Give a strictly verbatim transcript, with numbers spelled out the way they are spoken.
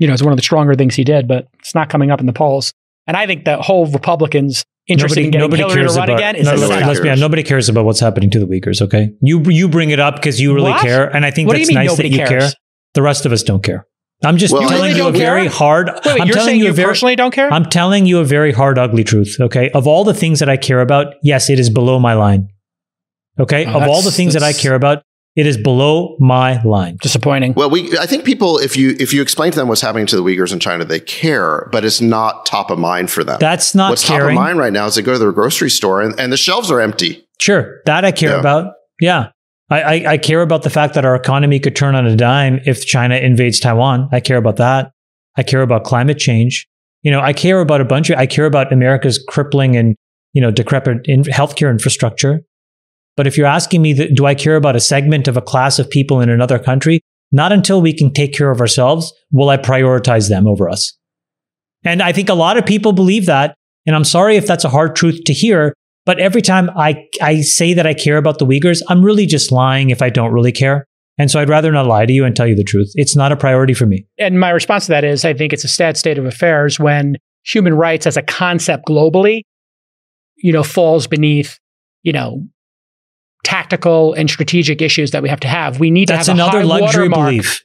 you know, it's one of the stronger things he did, but it's not coming up in the polls. And I think that whole Republicans interested nobody, in getting nobody Hillary cares to run about, again is no, a let's, setup. let's be honest, nobody cares about what's happening to the Uyghurs, okay? You you bring it up because you really What? care, and I think What do that's you mean nice that nobody you cares? care. The rest of us don't care. I'm just Well, telling really you a don't care? very hard... Wait, wait, I'm you're telling saying you, you a very, personally don't care? I'm telling you a very hard, ugly truth, okay? Of all the things that I care about, yes, it is below my line. Okay? Oh, of all the that's- things that I that's- care about, it is below my line. Disappointing. Well, we I think people, if you if you explain to them what's happening to the Uyghurs in China, they care, but it's not top of mind for them. That's not what's caring. top of mind right now is they go to their grocery store and, and the shelves are empty. Sure, that I care Yeah. about. Yeah. I, I, I care about the fact that our economy could turn on a dime if China invades Taiwan. I care about that. I care about climate change. You know, I care about a bunch of, I care about America's crippling and, you know, decrepit in healthcare infrastructure. But if you're asking me, that, do I care about a segment of a class of people in another country? Not until we can take care of ourselves will I prioritize them over us. And I think a lot of people believe that. And I'm sorry if that's a hard truth to hear. But every time I, I say that I care about the Uyghurs, I'm really just lying if I don't really care. And so I'd rather not lie to you and tell you the truth. It's not a priority for me. And my response to that is, I think it's a sad state of affairs when human rights as a concept globally, you know, falls beneath, you know, tactical and strategic issues that we have to have. We need That's to have another a high luxury watermark. belief.